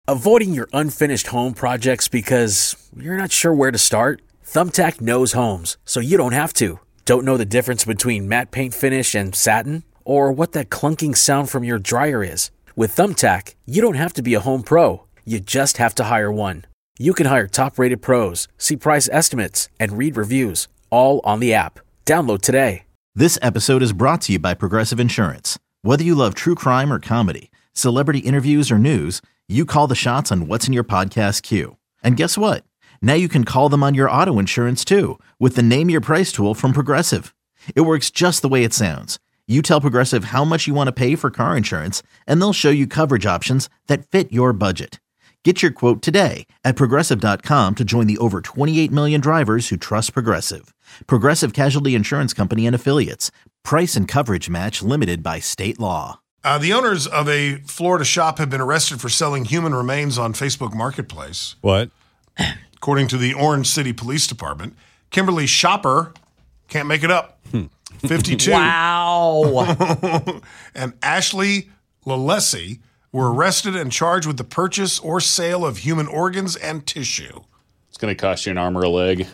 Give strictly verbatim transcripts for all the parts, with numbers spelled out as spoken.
Avoiding your unfinished home projects because you're not sure where to start? Thumbtack knows homes, so you don't have to. Don't know the difference between matte paint finish and satin? Or what that clunking sound from your dryer is? With Thumbtack, you don't have to be a home pro. You just have to hire one. You can hire top-rated pros, see price estimates, and read reviews, all on the app. Download today. This episode is brought to you by Progressive Insurance. Whether you love true crime or comedy, celebrity interviews or news, you call the shots on what's in your podcast queue. And guess what? Now you can call them on your auto insurance too with the Name Your Price tool from Progressive. It works just the way it sounds. You tell Progressive how much you want to pay for car insurance, and they'll show you coverage options that fit your budget. Get your quote today at Progressive dot com to join the over twenty-eight million drivers who trust Progressive. Progressive Casualty Insurance Company and Affiliates. Price and coverage match limited by state law. Uh, the owners of a Florida shop have been arrested for selling human remains on Facebook Marketplace. What? According to the Orange City Police Department, Kimberly Shopper, can't make it up, fifty-two. Wow. And Ashley Lalesi were arrested and charged with the purchase or sale of human organs and tissue. It's going to cost you an arm or a leg.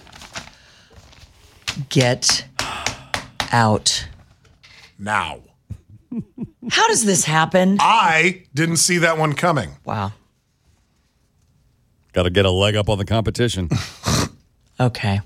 Get out. Now. How does this happen? I didn't see that one coming. Wow. Got to get a leg up on the competition. Okay.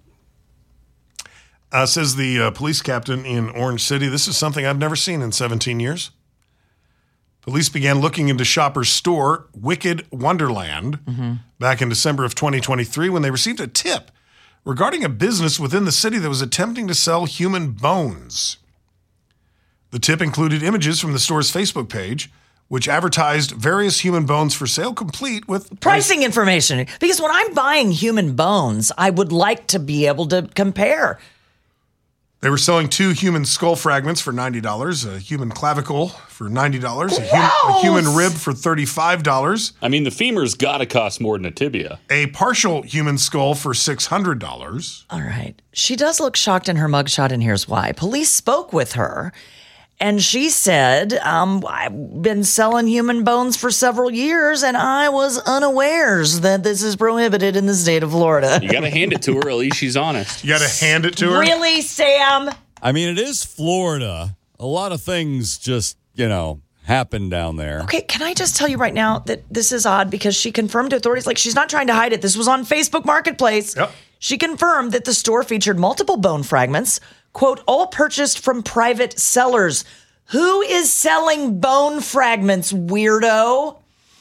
Uh, says the uh, police captain in Orange City, this is something I've never seen in seventeen years. Police began looking into Shopper's store, Wicked Wonderland, mm-hmm. back in December of twenty twenty-three when they received a tip regarding a business within the city that was attempting to sell human bones. The tip included images from the store's Facebook page, which advertised various human bones for sale, complete with pricing information. Because when I'm buying human bones, I would like to be able to compare. They were selling two human skull fragments for ninety dollars, a human clavicle for ninety dollars, a, hum- a human rib for thirty-five dollars. I mean, the femur's got to cost more than a tibia. A partial human skull for six hundred dollars. All right. She does look shocked in her mugshot, and here's why. Police spoke with her. And she said, um, I've been selling human bones for several years, and I was unawares that this is prohibited in the state of Florida. You got to hand it to her. At least she's honest. You got to hand it to her? Really, Sam? I mean, it is Florida. A lot of things just, you know, happen down there. Okay, can I just tell you right now that this is odd because she confirmed to authorities, like she's not trying to hide it. This was on Facebook Marketplace. Yep. She confirmed that the store featured multiple bone fragments, quote, all purchased from private sellers. Who is selling bone fragments, weirdo?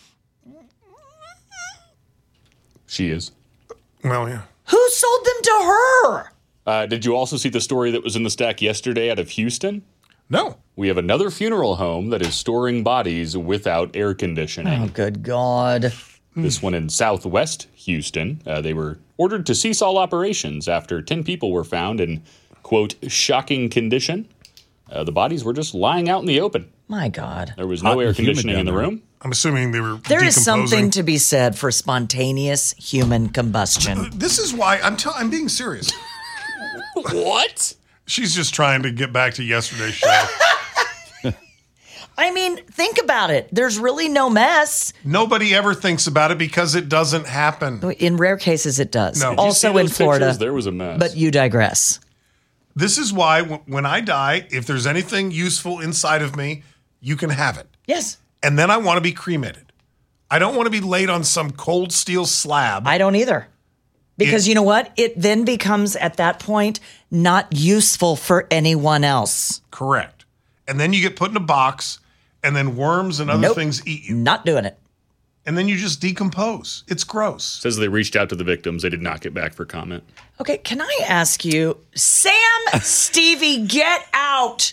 She is. Well, yeah. Who sold them to her? Uh, did you also see the story that was in the stack yesterday out of Houston? No. We have another funeral home that is storing bodies without air conditioning. Oh, good God. This one in Southwest Houston. Uh, they were ordered to cease all operations after ten people were found in, quote, shocking condition. Uh, the bodies were just lying out in the open. My God. There was no Hot air and humid conditioning in the down there. room. I'm assuming they were There is decomposing. something to be said for spontaneous human combustion. This is why I'm t- I'm being serious. What? She's just trying to get back to yesterday's show. I mean, think about it. There's really no mess. Nobody ever thinks about it because it doesn't happen. In rare cases, it does. No. Did You Also see in those Florida. pictures? There was a mess. But you digress. This is why w- when I die, if there's anything useful inside of me, you can have it. Yes. And then I want to be cremated. I don't want to be laid on some cold steel slab. I don't either. Because It- you know what? It then becomes, at that point, not useful for anyone else. Correct. And then you get put in a box, and then worms and other Nope. things eat you. Not doing it. And then you just decompose. It's gross. Says they reached out to the victims. They did not get back for comment. Okay, can I ask you, Sam, Stevie, get out.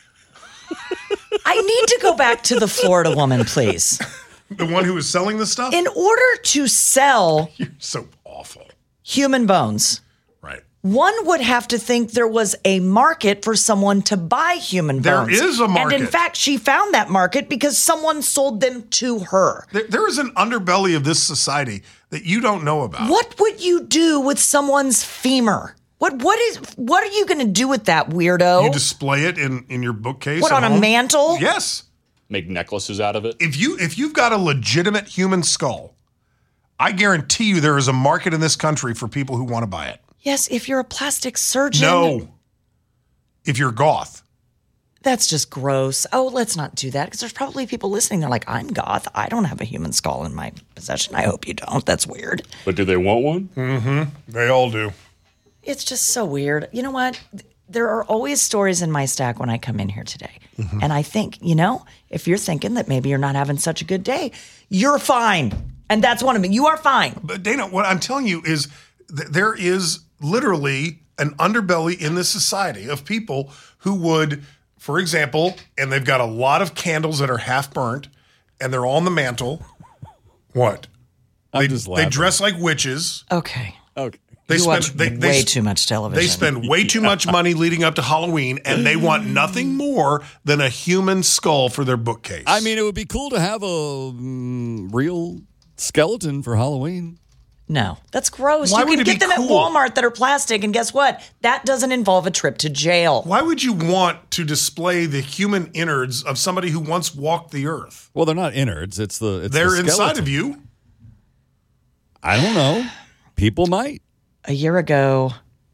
I need to go back to the Florida woman, please. The one who was selling the stuff? In order to sell You're so awful. human bones, Right. one would have to think there was a market for someone to buy human There bones. is a market. And in fact, she found that market because someone sold them to her. There, there is an underbelly of this society that you don't know about. What would you do with someone's femur? What what is what are you going to do with that, weirdo? You display it in, in your bookcase. What, at on a home? mantle? Yes. make necklaces out of it. If you if you've got a legitimate human skull, I guarantee you there is a market in this country for people who want to buy it. Yes, if you're a plastic surgeon. No. If you're goth. That's just gross. Oh, let's not do that because there's probably people listening. They're like, I'm goth. I don't have a human skull in my possession. I hope you don't. That's weird. But do they want one? Mm-hmm. They all do. It's just so weird. You know what? There are always stories in my stack when I come in here today. Mm-hmm. And I think, you know, if you're thinking that maybe you're not having such a good day, you're fine. And that's one of them. You are fine. But Dana, what I'm telling you is th- there is literally an underbelly in this society of people who would, for example, and they've got a lot of candles that are half burnt and they're all on the mantle. What? I'm They, just they laughing. dress like witches. Okay. Okay. They you spend watch they, way they, too much television. They spend way too much money leading up to Halloween, and they want nothing more than a human skull for their bookcase. I mean, it would be cool to have a mm, real skeleton for Halloween. No, that's gross. Why you would can it get be them cool? at Walmart that are plastic, and guess what? That doesn't involve a trip to jail. why would you want to display the human innards of somebody who once walked the earth? Well, they're not innards. It's the it's They're the inside skeleton. of you. I don't know. People might. A year ago,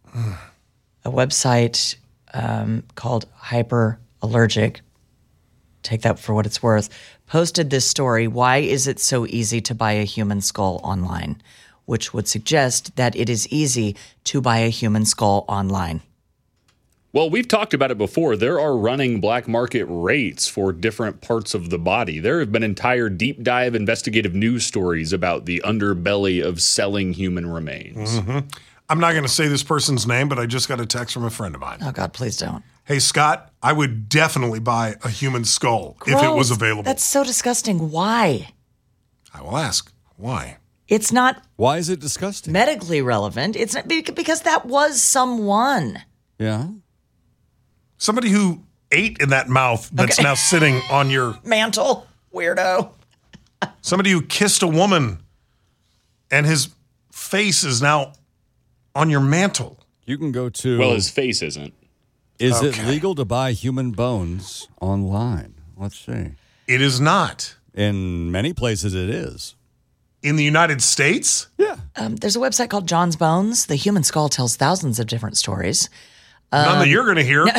a website um, called Hyper Allergic, take that for what it's worth, posted this story. Why is it so easy to buy a human skull online? Which would suggest that it is easy to buy a human skull online. Well, we've talked about it before. There are running black market rates for different parts of the body. There have been entire deep dive investigative news stories about the underbelly of selling human remains. Mm-hmm. I'm not going to say this person's name, but I just got a text from a friend of mine. Oh, God, please don't. Hey, Scott, I would definitely buy a human skull if it was Gross. available. That's so disgusting. Why? I will ask. Why? It's not Why is it disgusting? medically relevant. It's not because that was someone. Yeah. Somebody who ate in that mouth that's Okay. now sitting on your... Mantle, weirdo. Somebody who kissed a woman and his face is now on your mantle. You can go to. Well, his face isn't. is it Okay. legal to buy human bones online? Let's see. It is not. In many places, it is. In the United States? Yeah. Um, there's a website called John's Bones. The human skull tells thousands of different stories. None that you're going to hear.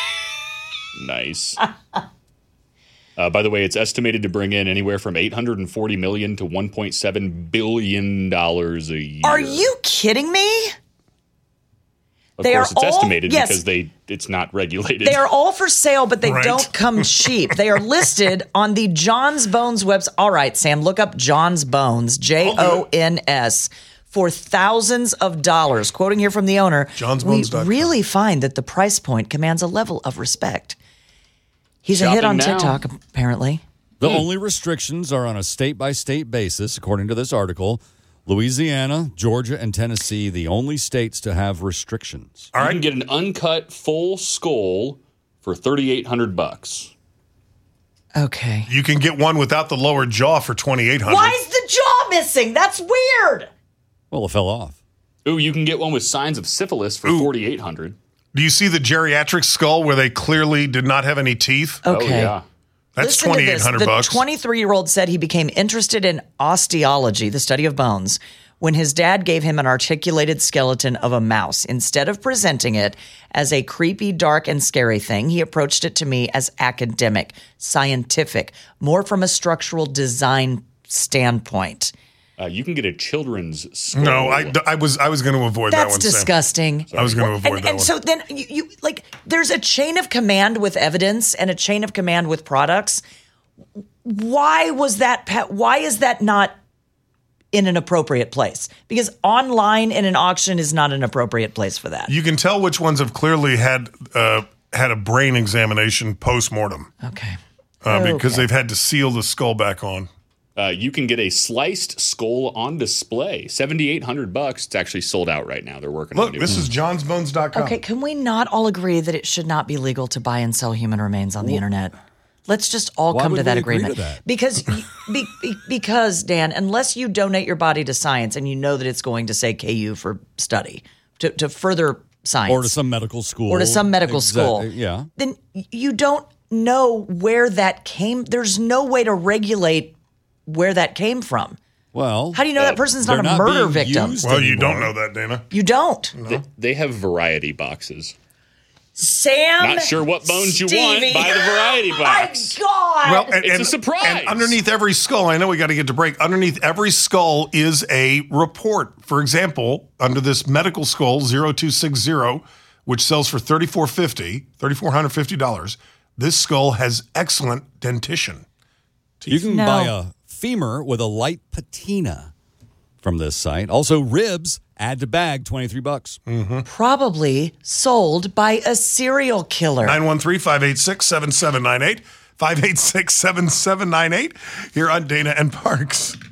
Nice. Uh, by the way, it's estimated to bring in anywhere from eight hundred forty million dollars to one point seven billion dollars a year. Are you kidding me? Of they course, are it's all- estimated yes. because they it's not regulated. They are all for sale, but they Right. don't come cheap. They are listed on the John's Bones website. All right, Sam, look up John's Bones, J O N S, for thousands of dollars. Quoting here from the owner, johns bones dot com. we really find that the price point commands a level of respect. He's a hit Shopping on now. TikTok, apparently. The only restrictions are on a state by state basis, according to this article. Louisiana, Georgia, and Tennessee, the only states to have restrictions. All you right. can get an uncut full skull for thirty-eight hundred bucks. Okay. You can get one without the lower jaw for twenty-eight hundred. Why is the jaw missing? That's weird. Well, it fell off. Ooh, you can get one with signs of syphilis for forty-eight hundred. Do you see the geriatric skull where they clearly did not have any teeth? Okay. Oh yeah. That's Listen to twenty-eight this. hundred The bucks. twenty-three-year-old said he became interested in osteology, the study of bones, when his dad gave him an articulated skeleton of a mouse. Instead of presenting it as a creepy, dark, and scary thing, he approached it to me as academic, scientific, more from a structural design standpoint. Uh, you can get a children's skull. No, I, I was I was going to avoid that That's one. Sam. disgusting. I was going to avoid And, that and one. so then you, you like there's a chain of command with evidence and a chain of command with products. Why was that? pa- Why is that not in an appropriate place? Because online in an auction is not an appropriate place for that. You can tell which ones have clearly had uh, had a brain examination post mortem Okay. uh, because Okay. they've had to seal the skull back on. Uh, you can get a sliced skull on display, seventy-eight hundred bucks. It's actually sold out right now. They're working on Look, a new this one. is johns bones dot com. Okay. Can we not all agree that it should not be legal to buy and sell human remains on the internet? Let's just all Why come would to that we agree agreement. to that? Because, be, be, because Dan, unless you donate your body to science and you know that it's going to say K U for study, to, to further science, Or to some medical school. or to some medical Exa- school, Yeah. then you don't know where that came. There's no way to regulate where that came from. Well, How do you know uh, that person's not they're a not murder being victim? used Well, you anymore. don't know that, Dana. You don't. They, they have variety boxes. Sam. Not sure what bones you want. Stevie. Buy the variety box. My God. Well, and, It's and- a surprise. And underneath every skull, I know we got to get to break. Underneath every skull is a report. For example, under this medical skull zero two six zero, which sells for thirty-four fifty, three thousand four hundred fifty dollars, this skull has excellent dentition. You can No. buy a femur with a light patina from this site. Also, ribs, add to bag, twenty-three bucks. Probably sold by a serial killer. nine one three, five eight six, seven seven nine eight, five eight six, seven seven nine eight here on Dana and Parks.